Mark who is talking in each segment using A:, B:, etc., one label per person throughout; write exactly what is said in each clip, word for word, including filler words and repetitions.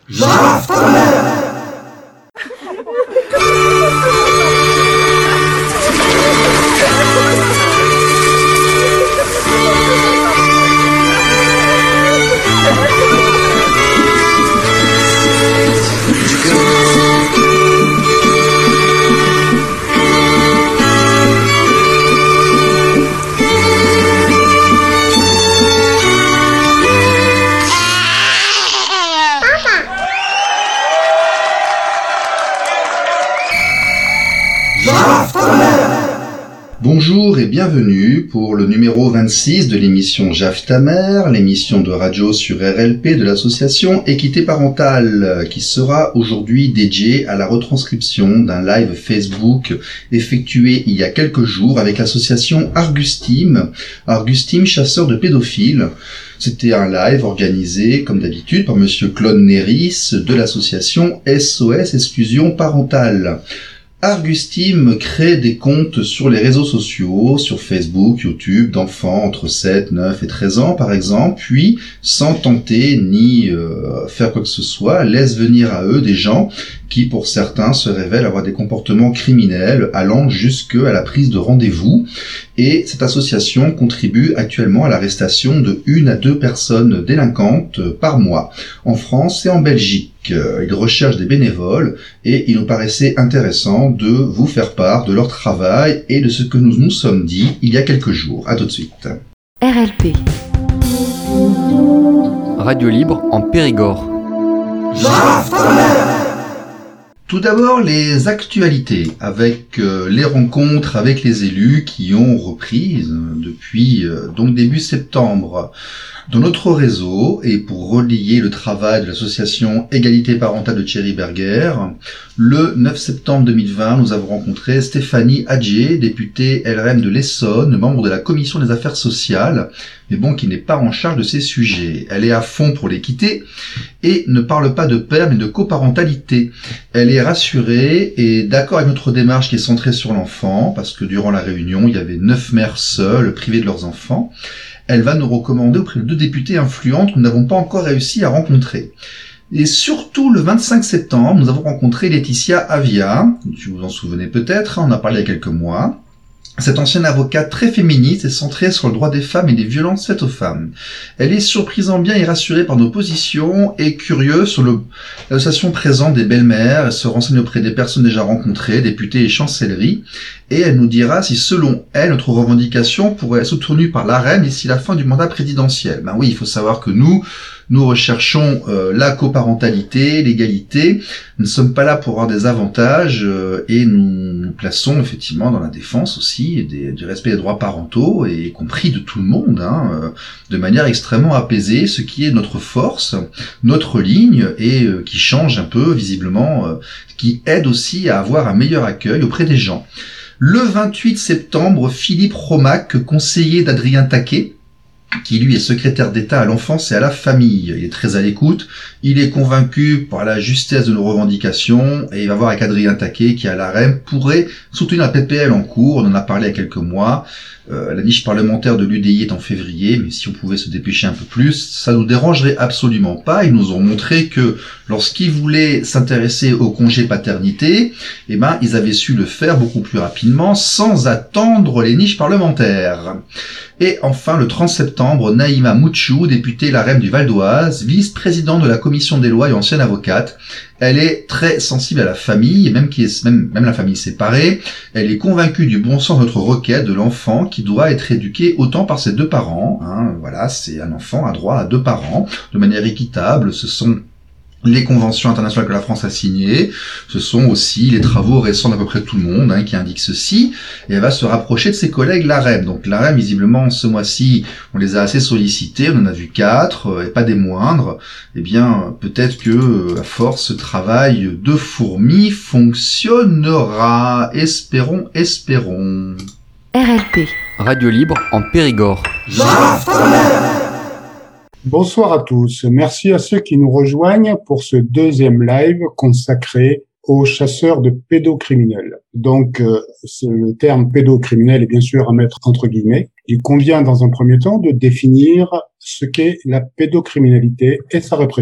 A: Bonjour et bienvenue pour le numéro vingt-six de l'émission Jaf ta mère, l'émission de radio sur R L P de l'association Équité Parentale, qui sera aujourd'hui dédiée à la retranscription d'un live Facebook effectué il y a quelques jours avec l'association Argustime, Argustime chasseur de pédophiles. C'était un live organisé, comme d'habitude, par monsieur Claude Néris de l'association S O S Exclusion Parentale. Argustime crée des comptes sur les réseaux sociaux, sur Facebook, YouTube, d'enfants entre sept, neuf et treize ans par exemple, puis, sans tenter ni euh, faire quoi que ce soit, laisse venir à eux des gens qui, pour certains, se révèlent avoir des comportements criminels allant jusque à la prise de rendez-vous. Et cette association contribue actuellement à l'arrestation de une à deux personnes délinquantes par mois, en France et en Belgique. Ils recherchent des bénévoles et il nous paraissait intéressant de vous faire part de leur travail et de ce que nous nous sommes dit il y a quelques jours. À tout de suite.
B: R L P. Radio libre en Périgord.
A: Tout d'abord, les actualités avec euh, les rencontres avec les élus qui ont repris euh, depuis euh, donc début septembre. Dans notre réseau, et pour relier le travail de l'association Égalité Parentale de Thierry Berger, le neuf septembre deux mille vingt, nous avons rencontré Stéphanie Adjé, députée L R M de l'Essonne, membre de la Commission des Affaires sociales, mais bon, qui n'est pas en charge de ces sujets. Elle est à fond pour l'équité et ne parle pas de père, mais de coparentalité. Elle est rassurée et d'accord avec notre démarche qui est centrée sur l'enfant, parce que durant la réunion, il y avait neuf mères seules, privées de leurs enfants. Elle va nous recommander auprès de deux députés influentes que nous n'avons pas encore réussi à rencontrer. Et surtout, le vingt-cinq septembre, nous avons rencontré Laetitia Avia, vous vous en souvenez peut-être, on en a parlé il y a quelques mois. Cette ancienne avocate très féministe est centrée sur le droit des femmes et des violences faites aux femmes. Elle est surprisant bien et rassurée par nos positions et curieuse sur le, l'association présente des belles-mères. Elle se renseigne auprès des personnes déjà rencontrées, députés et chancelleries. Et elle nous dira si, selon elle, notre revendication pourrait être soutenue par l'A R E M d'ici la fin du mandat présidentiel. Ben oui, il faut savoir que nous, nous recherchons euh, la coparentalité, l'égalité. Nous ne sommes pas là pour avoir des avantages euh, et nous nous plaçons effectivement dans la défense aussi des, du respect des droits parentaux, et y compris de tout le monde, hein, euh, de manière extrêmement apaisée, ce qui est notre force, notre ligne, et euh, qui change un peu visiblement, euh, qui aide aussi à avoir un meilleur accueil auprès des gens. Le vingt-huit septembre, Philippe Romac, conseiller d'Adrien Taquet, qui lui est secrétaire d'État à l'enfance et à la famille. Il est très à l'écoute, il est convaincu par la justesse de nos revendications, et il va voir avec Adrien Taquet, qui à l'A R E M pourrait soutenir la P P L en cours. On en a parlé il y a quelques mois. Euh, la niche parlementaire de l'U D I est en février, mais si on pouvait se dépêcher un peu plus, ça nous dérangerait absolument pas. Ils nous ont montré que lorsqu'ils voulaient s'intéresser au congé paternité, eh ben, ils avaient su le faire beaucoup plus rapidement, sans attendre les niches parlementaires. Et enfin, le trente septembre, Naïma Mouchou, députée L R M du Val d'Oise, vice-présidente de la commission des lois et ancienne avocate. Elle est très sensible à la famille, même qui est même, même la famille séparée. Elle est convaincue du bon sens de notre requête de l'enfant qui doit être éduqué autant par ses deux parents. Hein. Voilà, c'est un enfant a droit à deux parents de manière équitable. Ce sont les conventions internationales que la France a signées, ce sont aussi les travaux récents d'à peu près tout le monde hein, qui indiquent ceci, et elle va se rapprocher de ses collègues L R E M. Donc L R E M, visiblement, ce mois-ci, on les a assez sollicités, on en a vu quatre, et pas des moindres. Eh bien, peut-être que, à force, ce travail de fourmi fonctionnera. Espérons, espérons.
B: R L P. Radio libre en Périgord.
C: Bonsoir à tous. Merci à ceux qui nous rejoignent pour ce deuxième live consacré aux chasseurs de pédocriminels. Donc, euh, le terme pédocriminel est bien sûr à mettre entre guillemets. Il convient dans un premier temps de définir ce qu'est la pédocriminalité et sa répression.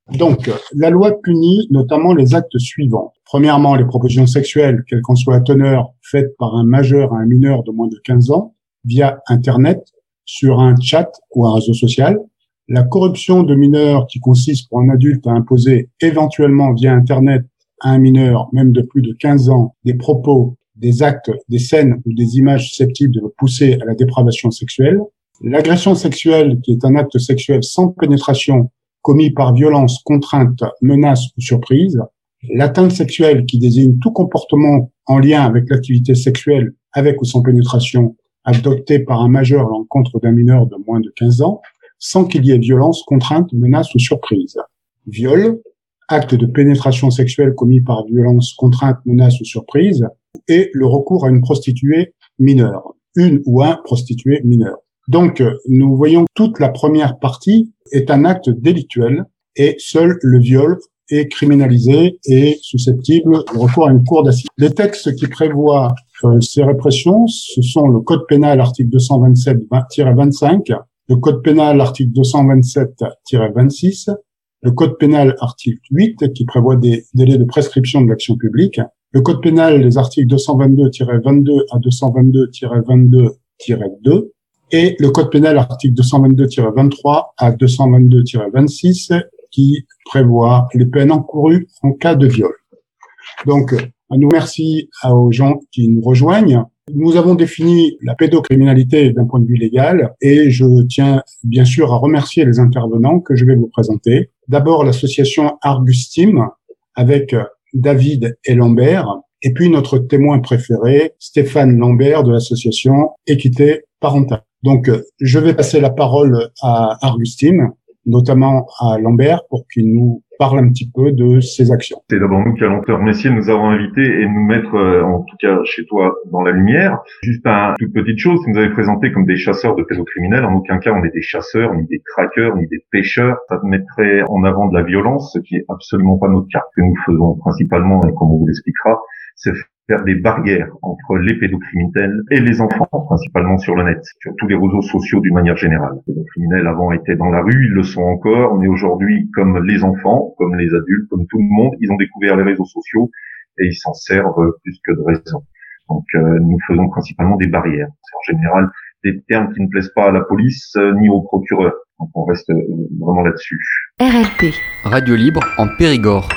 C: Donc, la loi punit notamment les actes suivants. Premièrement, les propositions sexuelles, quelle qu'en soit la teneur, faites par un majeur à un mineur de moins de quinze ans, via Internet, sur un chat ou un réseau social. La corruption de mineurs qui consiste pour un adulte à imposer éventuellement via Internet à un mineur, même de plus de quinze ans, des propos, des actes, des scènes ou des images susceptibles de le pousser à la dépravation sexuelle. L'agression sexuelle, qui est un acte sexuel sans pénétration, commis par violence, contrainte, menace ou surprise. L'atteinte sexuelle, qui désigne tout comportement en lien avec l'activité sexuelle, avec ou sans pénétration, adopté par un majeur à l'encontre d'un mineur de moins de quinze ans, sans qu'il y ait violence, contrainte, menace ou surprise. Viol, acte de pénétration sexuelle commis par violence, contrainte, menace ou surprise, et le recours à une prostituée mineure, une ou un prostitué mineur. Donc, nous voyons que toute la première partie est un acte délictuel et seul le viol est criminalisé et susceptible de recours à une cour d'assises. Les textes qui prévoient euh, ces répressions, ce sont le Code pénal article deux cent vingt-sept tiret vingt-cinq, le Code pénal article deux cent vingt-sept tiret vingt-six, le Code pénal article huit qui prévoit des délais de prescription de l'action publique, le Code pénal les articles deux cent vingt-deux tiret vingt-deux à deux cent vingt-deux tiret vingt-deux tiret deux et le Code pénal article deux cent vingt-deux tiret vingt-trois à deux cent vingt-deux tiret vingt-six qui prévoit les peines encourues en cas de viol. Donc, un nous merci aux gens qui nous rejoignent. Nous avons défini la pédocriminalité d'un point de vue légal et je tiens bien sûr à remercier les intervenants que je vais vous présenter. D'abord, l'association Argustime avec David et Lambert et puis notre témoin préféré, Stéphane Lambert de l'association Équité Parentale. Donc, je vais passer la parole à Argustime, notamment à Lambert, pour qu'il nous parle un petit peu de ses actions.
D: C'est d'abord nous qui allons te remercier de nous avoir invités et de nous mettre, euh, en tout cas chez toi, dans la lumière. Juste une toute petite chose, tu nous avais présenté comme des chasseurs de pédocriminels. En aucun cas on est des chasseurs, ni des traqueurs, ni des pêcheurs. Ça te mettrait en avant de la violence, ce qui est absolument pas notre cas. Ce que nous faisons principalement, et comme on vous l'expliquera, c'est faire des barrières entre les pédocriminels et les enfants, principalement sur le net, sur tous les réseaux sociaux d'une manière générale. Les pédocriminels avant étaient dans la rue, ils le sont encore, mais aujourd'hui, comme les enfants, comme les adultes, comme tout le monde, ils ont découvert les réseaux sociaux et ils s'en servent plus que de raison. Donc euh, nous faisons principalement des barrières. C'est en général des termes qui ne plaisent pas à la police euh, ni au procureur. Donc on reste euh, vraiment là-dessus.
B: R L P, Radio Libre en Périgord.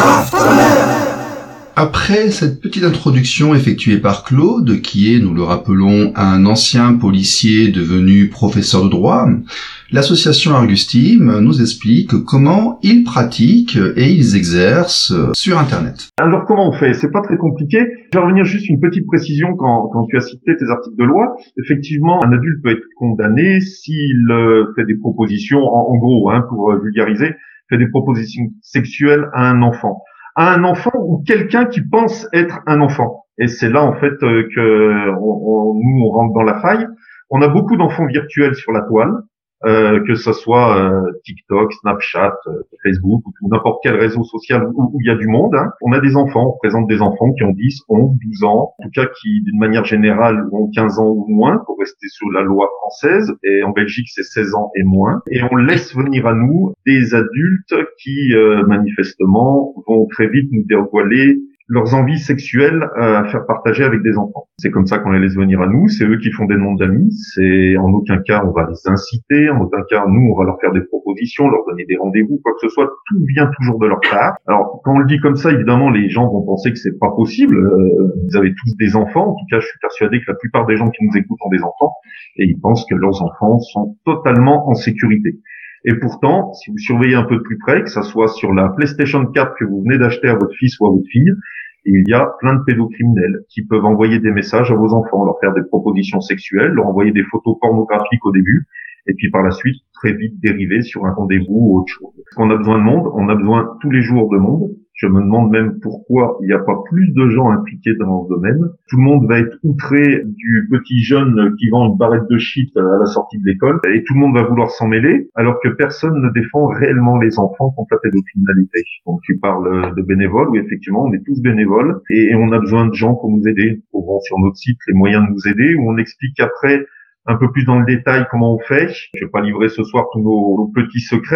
A: Après cette petite introduction effectuée par Claude, qui est, nous le rappelons, un ancien policier devenu professeur de droit, l'association Argustime nous explique comment ils pratiquent et ils exercent sur Internet.
D: Alors comment on fait? C'est pas très compliqué. Je vais revenir juste une petite précision quand, quand tu as cité tes articles de loi. Effectivement, un adulte peut être condamné s'il euh, fait des propositions, en, en gros, hein, pour euh, vulgariser, fait des propositions sexuelles à un enfant. à un enfant ou quelqu'un qui pense être un enfant. Et c'est là, en fait, euh, que on, on, nous, on rentre dans la faille. On a beaucoup d'enfants virtuels sur la toile, euh, que ce soit euh, TikTok, Snapchat, euh, Facebook ou n'importe quel réseau social où, où il y a du monde. Hein. On a des enfants, on présente des enfants qui ont dix, onze, douze ans, en tout cas qui, d'une manière générale, ont quinze ans ou moins, pour rester sur la loi française. Et en Belgique, c'est seize ans et moins. Et on laisse venir à nous des adultes qui, euh, manifestement, vont très vite nous dévoiler leurs envies sexuelles à faire partager avec des enfants. C'est comme ça qu'on les laisse venir à nous, c'est eux qui font des demandes d'amis, c'est en aucun cas on va les inciter, en aucun cas nous on va leur faire des propositions, leur donner des rendez-vous, quoi que ce soit, tout vient toujours de leur part. Alors quand on le dit comme ça, évidemment les gens vont penser que c'est pas possible, euh, vous avez tous des enfants, en tout cas je suis persuadé que la plupart des gens qui nous écoutent ont des enfants, et ils pensent que leurs enfants sont totalement en sécurité. Et pourtant, si vous surveillez un peu de plus près, que ça soit sur la PlayStation quatre que vous venez d'acheter à votre fils ou à votre fille, il y a plein de pédocriminels qui peuvent envoyer des messages à vos enfants, leur faire des propositions sexuelles, leur envoyer des photos pornographiques au début, et puis par la suite, très vite dériver sur un rendez-vous ou autre chose. Est-ce qu'on a besoin de monde? On a besoin tous les jours de monde. Je me demande même pourquoi il n'y a pas plus de gens impliqués dans ce domaine. Tout le monde va être outré du petit jeune qui vend une barrette de shit à la sortie de l'école, et tout le monde va vouloir s'en mêler, alors que personne ne défend réellement les enfants contre la pédocriminalité. Donc tu parles de bénévoles, oui effectivement, on est tous bénévoles, et on a besoin de gens pour nous aider. On vend sur notre site les moyens de nous aider, où on explique après un peu plus dans le détail comment on fait. Je vais pas livrer ce soir tous nos, nos petits secrets,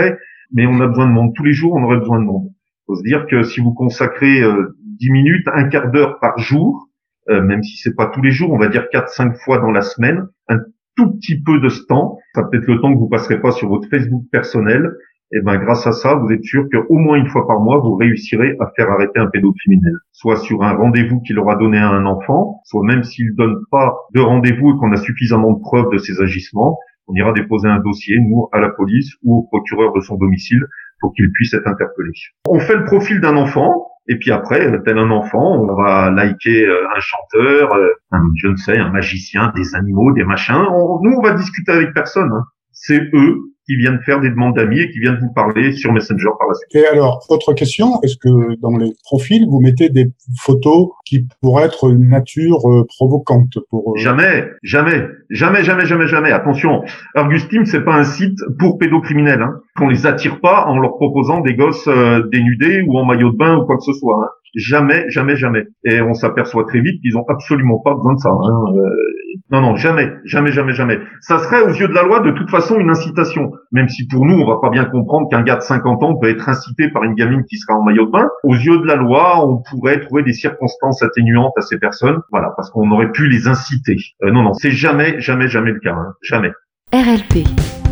D: mais on a besoin de monde. Tous les jours, on aurait besoin de monde. Il faut se dire que si vous consacrez euh, dix minutes, un quart d'heure par jour, euh, même si c'est pas tous les jours, on va dire quatre cinq fois dans la semaine, un tout petit peu de ce temps, ça peut-être le temps que vous passerez pas sur votre Facebook personnel, et ben grâce à ça, vous êtes sûr qu'au moins une fois par mois, vous réussirez à faire arrêter un pédocriminel. Soit sur un rendez-vous qu'il aura donné à un enfant, soit même s'il donne pas de rendez-vous et qu'on a suffisamment de preuves de ses agissements, on ira déposer un dossier, nous, à la police ou au procureur de son domicile pour qu'il puisse être interpellé. On fait le profil d'un enfant, et puis après, tel un enfant, on va liker un chanteur, un, je ne sais, un magicien, des animaux, des machins. On, nous, on va discuter avec personne. Hein. C'est eux qui viennent faire des demandes d'amis et qui viennent vous parler sur Messenger par la suite.
C: Et alors, autre question, est-ce que dans les profils, vous mettez des photos qui pourraient être une nature euh, provocante pour... Euh...
D: Jamais, jamais, jamais, jamais, jamais, jamais. Attention, Argustime, c'est pas un site pour pédocriminels. Hein. Qu'on les attire pas en leur proposant des gosses euh, dénudés ou en maillot de bain ou quoi que ce soit. Hein. Jamais, jamais, jamais. Et on s'aperçoit très vite qu'ils ont absolument pas besoin de ça. Hein. Euh, non, non, jamais, jamais, jamais, jamais. Ça serait aux yeux de la loi de toute façon une incitation. Même si pour nous, on va pas bien comprendre qu'un gars de cinquante ans peut être incité par une gamine qui sera en maillot de bain. Aux yeux de la loi, on pourrait trouver des circonstances atténuantes à ces personnes. Voilà, parce qu'on aurait pu les inciter. Euh, non, non, c'est jamais, jamais, jamais le cas. Hein. Jamais.
B: R L P.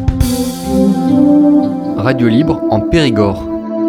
B: Radio Libre en Périgord.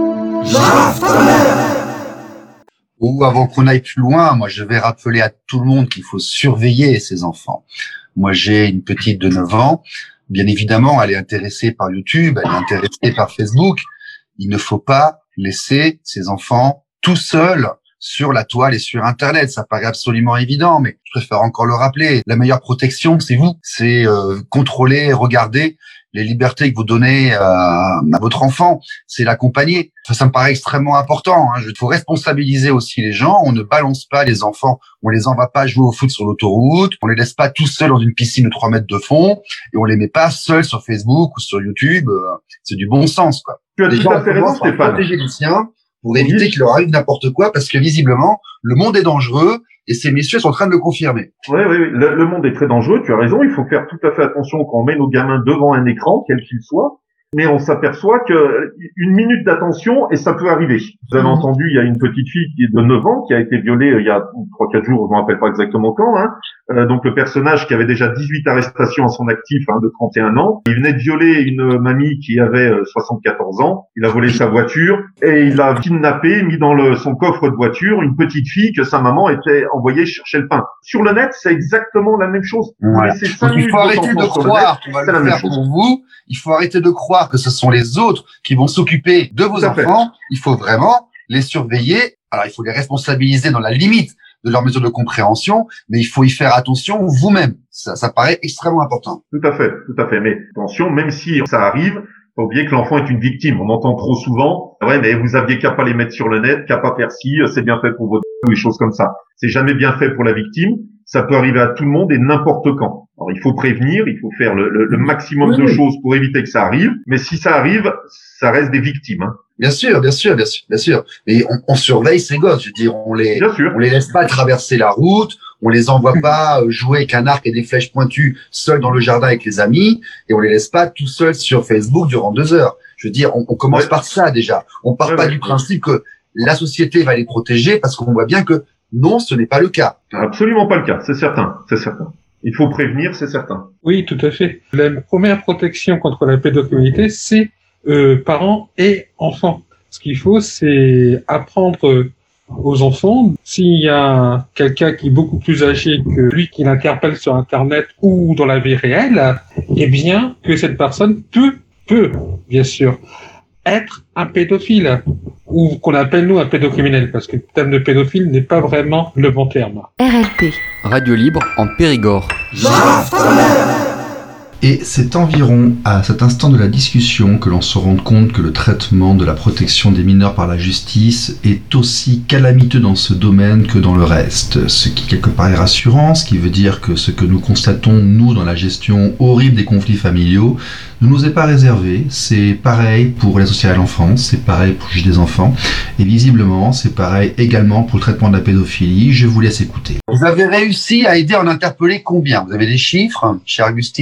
A: Ou avant qu'on aille plus loin, moi je vais rappeler à tout le monde qu'il faut surveiller ses enfants. Moi j'ai une petite de neuf ans, bien évidemment elle est intéressée par YouTube, elle est intéressée par Facebook. Il ne faut pas laisser ses enfants tout seuls sur la toile et sur Internet. Ça paraît absolument évident, mais je préfère encore le rappeler. La meilleure protection, c'est vous. C'est euh, contrôler, regarder les libertés que vous donnez à, à votre enfant, c'est l'accompagner. Ça, ça me paraît extrêmement important. Hein. Il faut responsabiliser aussi les gens. On ne balance pas les enfants, on les envoie pas jouer au foot sur l'autoroute, on les laisse pas tout seuls dans une piscine de trois mètres de fond, et on les met pas seuls sur Facebook ou sur YouTube. C'est du bon sens, quoi.
D: Tu as les tout à fait raison, Stéphane.
A: Protéger les siens pour éviter qu'il leur arrive n'importe quoi, parce que visiblement, le monde est dangereux. Et ces messieurs sont en train de le confirmer.
D: Oui, oui, oui. Le, le monde est très dangereux, tu as raison. Il faut faire tout à fait attention quand on met nos gamins devant un écran, quel qu'il soit. Mais on s'aperçoit que une minute d'attention, et ça peut arriver. Vous avez entendu, il y a une petite fille qui est de neuf ans qui a été violée il y a trois quatre jours, je ne me rappelle pas exactement quand. Hein. Euh, donc le personnage qui avait déjà dix-huit arrestations à son actif, hein, de trente et un ans, il venait de violer une mamie qui avait euh, soixante-quatorze ans. Il a volé sa voiture et il a kidnappé, mis dans le, son coffre de voiture une petite fille que sa maman était envoyée chercher le pain. Sur le net, c'est exactement la même chose.
A: Ouais. Donc il faut arrêter de croire qu'on va le faire pour vous. Il faut arrêter de croire que ce sont les autres qui vont s'occuper de vos enfants. Il faut vraiment les surveiller. Alors, il faut les responsabiliser dans la limite de leur mesure de compréhension, mais il faut y faire attention vous-même. Ça, ça paraît extrêmement important.
D: Tout à fait, tout à fait. Mais attention, même si ça arrive, faut oublier que l'enfant est une victime. On entend trop souvent, ouais, mais vous aviez qu'à pas les mettre sur le net, qu'à pas faire ci, c'est bien fait pour votre ou des choses comme ça. C'est jamais bien fait pour la victime. Ça peut arriver à tout le monde et n'importe quand. Alors, il faut prévenir, il faut faire le, le, le maximum oui, de oui. choses pour éviter que ça arrive. Mais si ça arrive, ça reste des victimes. Hein.
A: Bien sûr, bien sûr, bien sûr, bien sûr. Mais on, on surveille ces gosses. Je veux dire, on les, on les laisse pas traverser la route. On les envoie pas jouer avec un arc et des flèches pointues seuls dans le jardin avec les amis. Et on les laisse pas tout seuls sur Facebook durant deux heures. Je veux dire, on, on commence ouais. par ça déjà. On part ouais, pas ouais. du principe que la société va les protéger parce qu'on voit bien que non, ce n'est pas le cas.
D: Absolument pas le cas, c'est certain, c'est certain. Il faut prévenir, c'est certain.
E: Oui, tout à fait. La première protection contre la pédocriminalité, c'est euh, parents et enfants. Ce qu'il faut, c'est apprendre aux enfants, s'il y a quelqu'un qui est beaucoup plus âgé que lui qui l'interpelle sur Internet ou dans la vie réelle, eh bien, que cette personne peut, peut, bien sûr, être un pédophile, ou qu'on appelle nous un pédocriminel, parce que le terme de pédophile n'est pas vraiment le bon terme.
B: R L P. Radio Libre en Périgord.
A: Et c'est environ à cet instant de la discussion que l'on se rend compte que le traitement de la protection des mineurs par la justice est aussi calamiteux dans ce domaine que dans le reste. Ce qui quelque part est rassurant, ce qui veut dire que ce que nous constatons, nous, dans la gestion horrible des conflits familiaux, ne nous est pas réservé. C'est pareil pour l'aide sociale à l'enfance, c'est pareil pour le juge des enfants, et visiblement, c'est pareil également pour le traitement de la pédophilie. Je vous laisse écouter. Vous avez réussi à aider à en interpeller combien ? Vous avez des chiffres, cher Augustine ?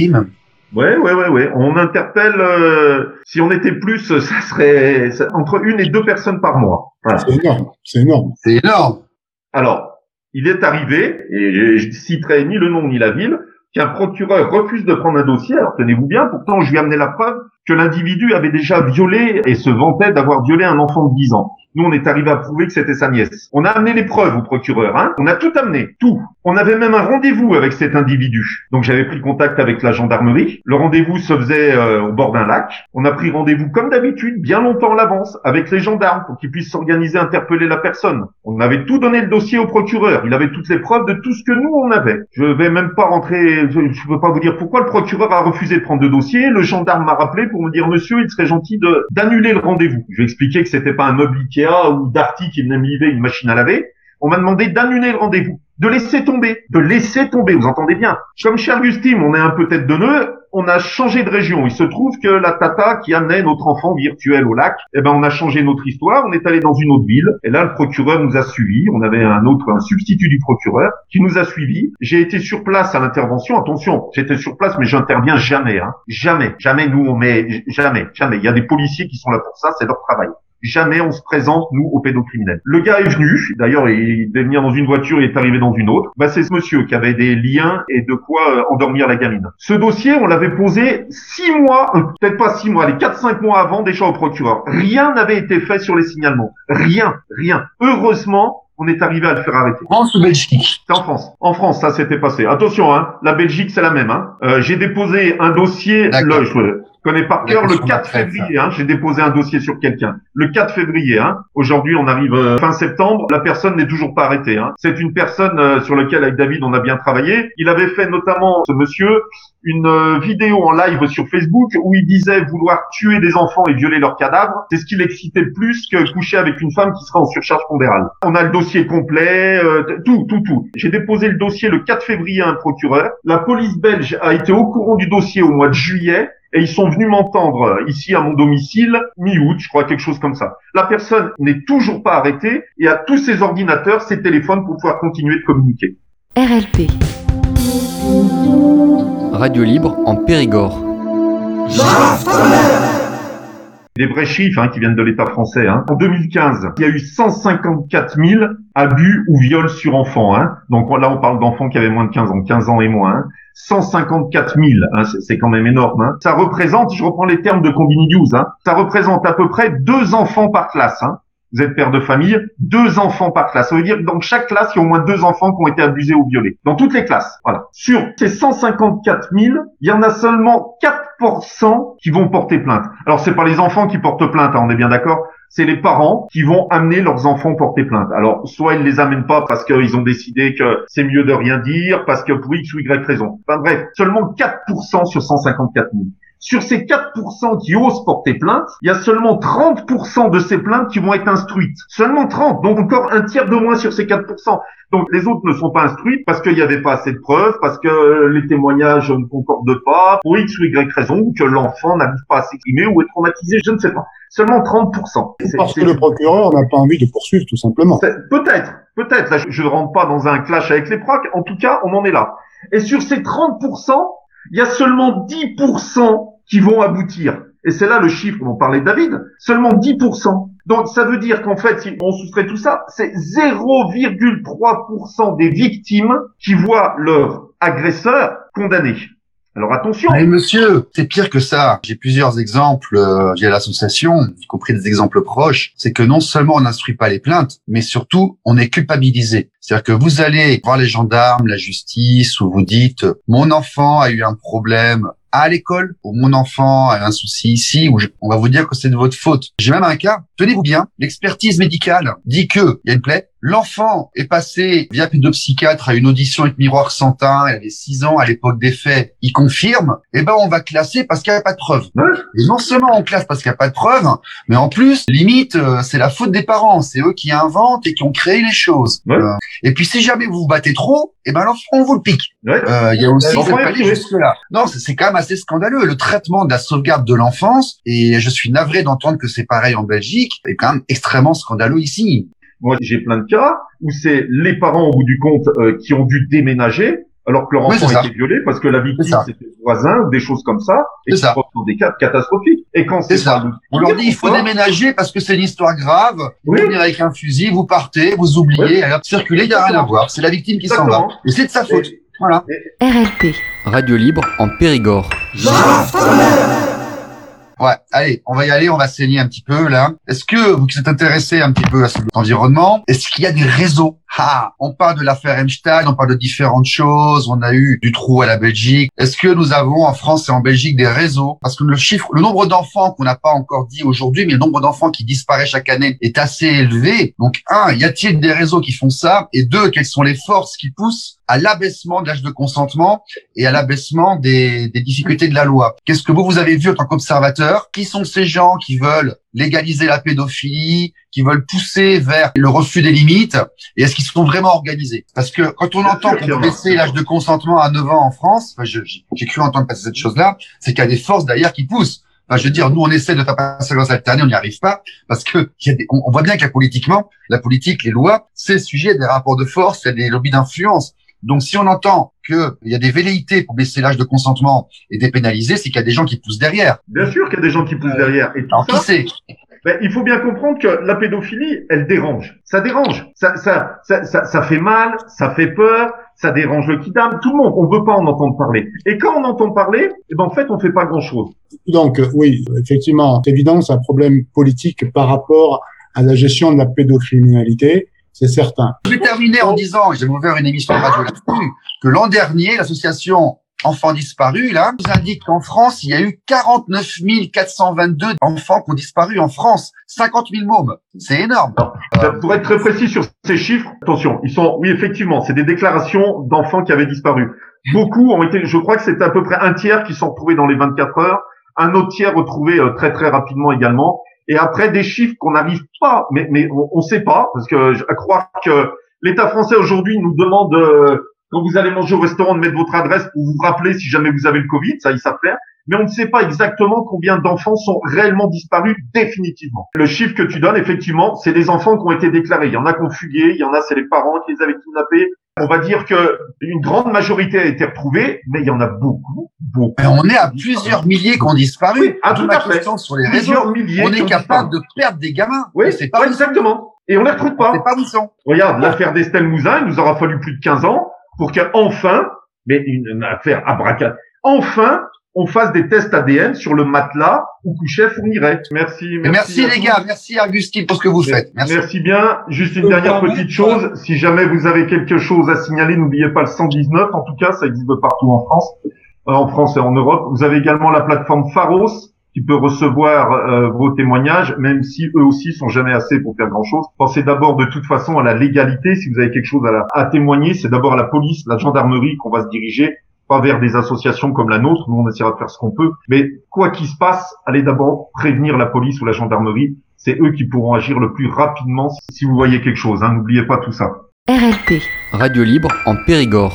D: Ouais, ouais, ouais, ouais. On interpelle, euh, si on était plus, ça serait ça, entre une et deux personnes par mois. Voilà.
C: C'est énorme, c'est énorme.
A: C'est énorme.
D: Alors, il est arrivé, et je ne citerai ni le nom ni la ville, qu'un procureur refuse de prendre un dossier. Alors tenez-vous bien, pourtant je lui ai amené la preuve que l'individu avait déjà violé et se vantait d'avoir violé un enfant de dix ans. Nous, on est arrivé à prouver que c'était sa nièce. On a amené les preuves au procureur, hein. On a tout amené, tout. On avait même un rendez-vous avec cet individu. Donc j'avais pris contact avec la gendarmerie. Le rendez-vous se faisait euh, au bord d'un lac. On a pris rendez-vous comme d'habitude, bien longtemps à l'avance, avec les gendarmes pour qu'ils puissent s'organiser, interpeller la personne. On avait tout donné le dossier au procureur. Il avait toutes les preuves de tout ce que nous on avait. Je vais même pas rentrer, je ne peux pas vous dire pourquoi le procureur a refusé de prendre de dossier. Le gendarme m'a rappelé pour me dire monsieur, il serait gentil de d'annuler le rendez-vous. Je lui ai expliqué que c'était pas un meuble Ikea ou Darty qui venait me livrer une machine à laver. On m'a demandé d'annuler le rendez-vous, de laisser tomber, de laisser tomber, vous entendez bien. Comme chez Augustine, on est un peu tête de nœud, on a changé de région. Il se trouve que la tata qui amenait notre enfant virtuel au lac, eh ben on a changé notre histoire, on est allé dans une autre ville, et là le procureur nous a suivis, on avait un autre, un substitut du procureur, qui nous a suivis. J'ai été sur place à l'intervention, attention, j'étais sur place mais j'interviens jamais, hein. Jamais, jamais nous on met, jamais, jamais. Il y a des policiers qui sont là pour ça, c'est leur travail. Jamais on se présente, nous, aux pédocriminels. Le gars est venu, d'ailleurs, il devait venir dans une voiture, il est arrivé dans une autre. Bah, c'est ce monsieur qui avait des liens et de quoi euh, endormir la gamine. Ce dossier, on l'avait posé six mois, euh, peut-être pas six mois, les quatre, cinq mois avant déjà au procureur. Rien n'avait été fait sur les signalements. Rien, rien. Heureusement, on est arrivé à le faire arrêter.
A: France ou Belgique?
D: C'est en France. En France, ça s'était passé. Attention, hein, la Belgique, c'est la même. Hein. Euh, j'ai déposé un dossier, le, je connais par cœur, le quatre février. Hein, j'ai déposé un dossier sur quelqu'un. Le quatre février. Hein. Aujourd'hui, on arrive euh, fin septembre. La personne n'est toujours pas arrêtée. Hein. C'est une personne euh, sur laquelle, avec David, on a bien travaillé. Il avait fait notamment, ce monsieur, une euh, vidéo en live sur Facebook où il disait vouloir tuer des enfants et violer leurs cadavres. C'est ce qui l'excitait plus que coucher avec une femme qui serait en surcharge pondérale. On a le dossier complet, euh, tout, tout, tout. J'ai déposé le dossier le quatre février à un procureur. La police belge a été au courant du dossier au mois de juillet et ils sont venus m'entendre ici à mon domicile mi-août, je crois, quelque chose comme ça. La personne n'est toujours pas arrêtée et a tous ses ordinateurs, ses téléphones pour pouvoir continuer de communiquer.
B: R L P. Radio libre en Périgord.
D: Des vrais chiffres hein, qui viennent de l'État français. Hein. En deux mille quinze, il y a eu cent cinquante-quatre mille abus ou viols sur enfants. Hein. Donc là, on parle d'enfants qui avaient moins de quinze ans, quinze ans et moins. Hein. cent cinquante-quatre mille, hein, c'est, c'est quand même énorme. Hein. Ça représente, je reprends les termes de Combini News, hein, ça représente à peu près deux enfants par classe. Hein. Vous êtes père de famille, deux enfants par classe. Ça veut dire que dans chaque classe, il y a au moins deux enfants qui ont été abusés ou violés. Dans toutes les classes. Voilà. Sur ces cent cinquante-quatre mille, il y en a seulement quatre pour cent qui vont porter plainte. Alors, c'est pas les enfants qui portent plainte, hein, on est bien d'accord. C'est les parents qui vont amener leurs enfants porter plainte. Alors, soit ils les amènent pas parce qu'ils ont décidé que c'est mieux de rien dire, parce que pour X ou Y raison. Enfin bref, seulement quatre pour cent sur cent cinquante-quatre mille. Sur ces quatre pour cent qui osent porter plainte, il y a seulement trente pour cent de ces plaintes qui vont être instruites. Seulement trente, donc encore un tiers de moins sur ces quatre pour cent. Donc les autres ne sont pas instruites parce qu'il n'y avait pas assez de preuves, parce que les témoignages ne concordent pas, pour X ou Y raison, ou que l'enfant n'arrive pas à s'exprimer ou est traumatisé, je ne sais pas. Seulement trente pour cent.
C: C'est parce que le procureur n'a pas envie de poursuivre, tout simplement.
D: Peut-être, peut-être. Là, je ne rentre pas dans un clash avec les procs. En tout cas, on en est là. Et sur ces trente pour cent, il y a seulement dix pour cent qui vont aboutir. Et c'est là le chiffre dont parlait David. Seulement dix pour cent. Donc, ça veut dire qu'en fait, si on soustrait tout ça, c'est zéro virgule trois pour cent des victimes qui voient leur agresseur condamné. Alors attention.
A: Mais monsieur, c'est pire que ça. J'ai plusieurs exemples euh, via l'association, y compris des exemples proches. C'est que non seulement on n'instruit pas les plaintes, mais surtout on est culpabilisé. C'est-à-dire que vous allez voir les gendarmes, la justice, où vous dites « mon enfant a eu un problème à l'école » ou « mon enfant a un souci ici », ou je... on va vous dire que c'est de votre faute. J'ai même un cas, tenez-vous bien, l'expertise médicale dit que il y a une plaie. L'enfant est passé via pédopsychiatre à une audition avec miroir santin, il avait six ans à l'époque des faits, il confirme, et ben on va classer parce qu'il n'y a pas de preuve.
D: Ouais.
A: Et non seulement on classe parce qu'il n'y a pas de preuve, mais en plus, limite, euh, c'est la faute des parents, c'est eux qui inventent et qui ont créé les choses.
D: Ouais.
A: Euh, et puis si jamais vous vous battez trop, et ben l'enfant on vous le pique.
D: Ouais.
A: Euh, il y a aussi,
D: L'enfant
A: vous n'êtes pas
D: est
A: allé
D: tué.
A: jusque-là. Non, c'est, c'est quand même assez scandaleux. Le traitement de la sauvegarde de l'enfance, et je suis navré d'entendre que c'est pareil en Belgique, est quand même extrêmement scandaleux ici.
D: Moi, j'ai plein de cas où c'est les parents, au bout du compte, euh, qui ont dû déménager alors que leur
A: Oui,
D: enfant
A: c'est
D: a
A: ça.
D: été violé parce que la victime
A: C'est ça.
D: c'était le voisin ou des choses comme ça, et
A: C'est
D: qui
A: ça.
D: sont des cas catastrophiques. Et quand
A: C'est
D: c'est
A: ça.
D: pas le-
A: On leur dit, il faut
D: Pourquoi
A: déménager parce que c'est une histoire grave. Vous
D: Oui.
A: venez avec un fusil, vous partez, vous oubliez,
D: Oui.
A: alors circulez, il n'y a rien à
D: Exactement.
A: voir. C'est la victime qui s'en va.
D: Exactement.
A: Et c'est de sa faute.
D: Et-
A: Voilà.
B: R L P. Radio libre en Périgord.
A: Ouais, allez, on va y aller, on va saigner un petit peu là. Est-ce que vous qui êtes intéressé un petit peu à cet environnement, est-ce qu'il y a des réseaux? Ah, on parle de l'affaire Einstein, on parle de différentes choses, on a eu du trou à la Belgique. Est-ce que nous avons en France et en Belgique des réseaux? Parce que le chiffre, le nombre d'enfants qu'on n'a pas encore dit aujourd'hui, mais le nombre d'enfants qui disparaissent chaque année est assez élevé. Donc un, y a-t-il des réseaux qui font ça? Et deux, quelles sont les forces qui poussent à l'abaissement de l'âge de consentement et à l'abaissement des, des difficultés de la loi? Qu'est-ce que vous, vous avez vu en tant qu'observateur? Qui sont ces gens qui veulent légaliser la pédophilie, qui veulent pousser vers le refus des limites? Et est-ce qu'ils sont vraiment organisés? Parce que quand on
D: Bien
A: entend
D: sûr
A: qu'on
D: qu'il y en
A: veut
D: a.
A: baisser l'âge de consentement à neuf ans en France, enfin, je- j'ai j'ai cru entendre passer cette chose-là, c'est qu'il y a des forces derrière qui poussent. Enfin, je veux dire, nous, on essaie de faire passer la loi cette année, on n'y arrive pas, parce que il y a des, on, on voit bien que la politiquement, la politique, les lois, c'est sujet des rapports de force, il y a des lobbies d'influence. Donc, si on entend qu'il y a des velléités pour baisser l'âge de consentement et dépénaliser, c'est qu'il y a des gens qui poussent derrière.
D: Bien sûr qu'il y a des gens qui poussent derrière. Et tout
A: Alors,
D: ça,
A: qui c'est?
D: ben, il faut bien comprendre que la pédophilie, elle dérange. Ça dérange. Ça, ça, ça, ça, ça fait mal, ça fait peur, ça dérange le kidam. Tout le monde, on veut pas en entendre parler. Et quand on entend parler, eh ben, en fait, on fait pas grand-chose.
C: Donc, euh, oui, effectivement, c'est évident, c'est un problème politique par rapport à la gestion de la pédocriminalité, c'est certain.
A: Je vais terminer en disant, j'ai ouvert une émission de radio là-dessus, que l'an dernier, l'association Enfants disparus, là, nous indique qu'en France, il y a eu quarante-neuf mille quatre cent vingt-deux enfants qui ont disparu en France. cinquante mille mômes. C'est énorme.
D: Ça, pour être très précis sur ces chiffres, attention, ils sont, oui, effectivement, c'est des déclarations d'enfants qui avaient disparu. Beaucoup ont été, je crois que c'est à peu près un tiers qui sont retrouvés dans les vingt-quatre heures, un autre tiers retrouvé euh, très très rapidement également. Et après des chiffres qu'on n'arrive pas, mais mais on, on sait pas, parce que je- à croire que l'État français aujourd'hui nous demande euh, quand vous allez manger au restaurant de mettre votre adresse pour vous rappeler si jamais vous avez le Covid, ça ils savent faire. Mais on ne sait pas exactement combien d'enfants sont réellement disparus définitivement. Le chiffre que tu donnes, effectivement, c'est des enfants qui ont été déclarés. Il y en a qui ont fugué, il y en a c'est les parents qui les avaient kidnappés. On va dire que une grande majorité a été retrouvée, mais il y en a beaucoup, beaucoup.
A: Mais on est à plusieurs milliers qui ont disparu.
D: Oui, ah,
A: D'où
D: tout
A: ma
D: à fait.
A: question sur les
D: Plusieurs
A: réseaux.
D: milliers
A: On
D: qui
A: est
D: ont
A: capable
D: disparu.
A: de perdre des gamins.
D: Oui,
A: On sait pas
D: ouais,
A: où ils sont.
D: exactement. Et on les retrouve
A: On
D: pas.
A: sait pas où ils sont.
D: Regarde, l'affaire d'Estelle Mouzin, il nous aura fallu plus de quinze ans pour qu'enfin, mais une, une affaire abracadabra, enfin, on fasse des tests A D N sur le matelas où couchait Fourniret. Merci,
A: Et
D: merci.
A: merci
D: à
A: les
D: tous.
A: gars. Merci Augustine pour ce que vous faites. Merci.
D: Merci bien. Juste une
E: Euh,
D: dernière
E: pardon,
D: petite chose. Si jamais vous avez quelque chose à signaler, n'oubliez pas le cent dix-neuf. En tout cas, ça existe partout en France, euh, en France et en Europe. Vous avez également la plateforme Pharos qui peut recevoir euh, vos témoignages, même si eux aussi sont jamais assez pour faire grand-chose. Pensez d'abord de toute façon à la légalité. Si vous avez quelque chose à, la- à témoigner, c'est d'abord à la police, la gendarmerie qu'on va se diriger, pas vers des associations comme la nôtre. Nous, on essaiera de faire ce qu'on peut. Mais quoi qu'il se passe, allez d'abord prévenir la police ou la gendarmerie. C'est eux qui pourront agir le plus rapidement si vous voyez quelque chose. Hein. N'oubliez pas tout ça.
B: R L P. Radio libre en Périgord.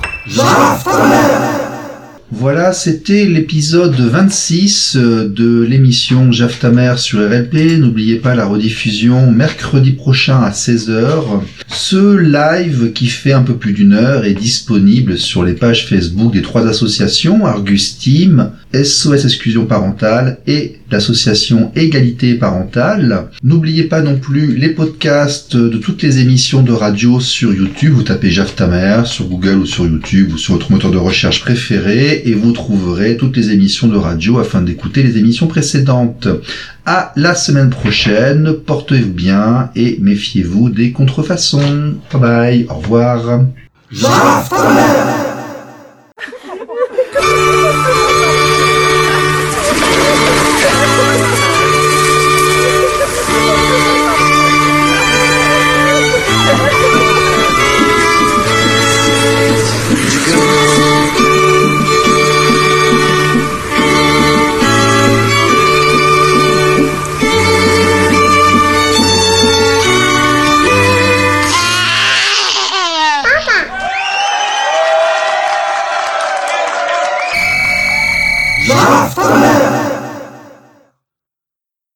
A: Voilà, c'était l'épisode vingt-six de l'émission Jaf ta mère sur R L P. N'oubliez pas la rediffusion mercredi prochain à seize heures. Ce live qui fait un peu plus d'une heure est disponible sur les pages Facebook des trois associations, Argus Team, S O S Exclusion Parentale et l'association Égalité Parentale. N'oubliez pas non plus les podcasts de toutes les émissions de radio sur YouTube. Vous tapez Jaf ta mère sur Google ou sur YouTube ou sur votre moteur de recherche préféré et vous trouverez toutes les émissions de radio afin d'écouter les émissions précédentes. À la semaine prochaine, portez-vous bien et méfiez-vous des contrefaçons. Bye bye, au revoir.
F: Jaf ta mère.